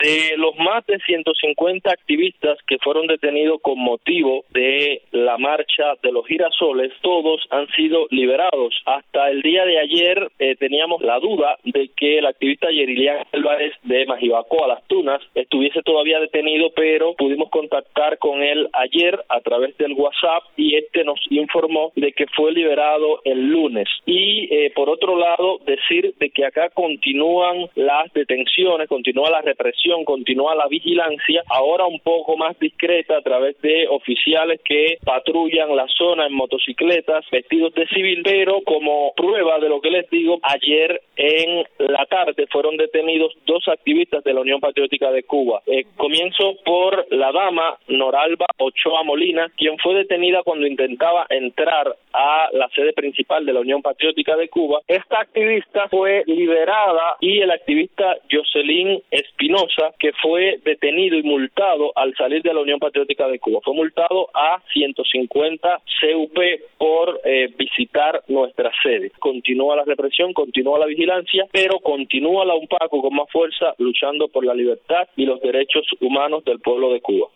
De los más de 150 activistas que fueron detenidos con motivo de la marcha de los girasoles, todos han sido liberados. Hasta el día de ayer teníamos la duda de que el activista Yerilian Álvarez de Majibacoa, Las Tunas, estuviese todavía detenido, pero pudimos contactar con él ayer a través del WhatsApp y nos informó de que fue liberado el lunes. Y por otro lado, decir de que acá continúan las detenciones, continúa la represión, continúa la vigilancia, ahora un poco más discreta a través de oficiales que patrullan la zona en motocicletas vestidos de civil, pero como prueba de lo que les digo, ayer en la tarde fueron detenidos 2 activistas de la Unión Patriótica de Cuba. Comienzo por la dama Noralba Ochoa Molina, quien fue detenida cuando intentaba entrar a la sede principal de la Unión Patriótica de Cuba. Esta activista fue liberada y el activista Jocelyn Espinosa, que fue detenido y multado al salir de la Unión Patriótica de Cuba. Fue multado a 150 CUP por visitar nuestra sede. Continúa la represión, continúa la vigilancia, pero continúa la UNPACU con más fuerza luchando por la libertad y los derechos humanos del pueblo de Cuba.